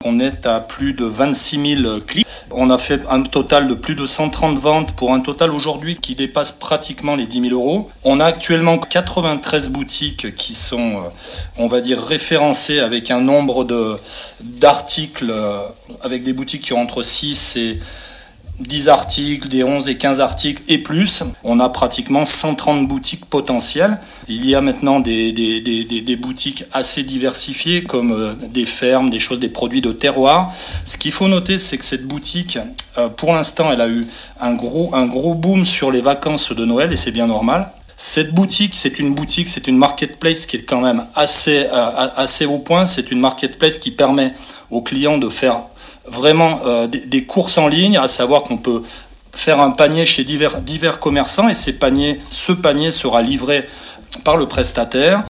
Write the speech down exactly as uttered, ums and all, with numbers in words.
On est à plus de vingt-six mille clics. On a fait un total de plus de cent trente ventes pour un total aujourd'hui qui dépasse pratiquement les dix mille euros. On a actuellement quatre-vingt-treize boutiques qui sont, on va dire, référencées avec un nombre de, d'articles, avec des boutiques qui ont entre six et dix articles, des onze et quinze articles et plus. On a pratiquement cent trente boutiques potentielles. Il y a maintenant des, des, des, des boutiques assez diversifiées comme des fermes, des choses, des produits de terroir. Ce qu'il faut noter, c'est que cette boutique, pour l'instant, elle a eu un gros, un gros boom sur les vacances de Noël et c'est bien normal. Cette boutique, c'est une boutique, c'est une marketplace qui est quand même assez, assez au point. C'est une marketplace qui permet aux clients de faire vraiment euh, des, des courses en ligne, à savoir qu'on peut faire un panier chez divers, divers commerçants et ces paniers, ce panier sera livré par le prestataire.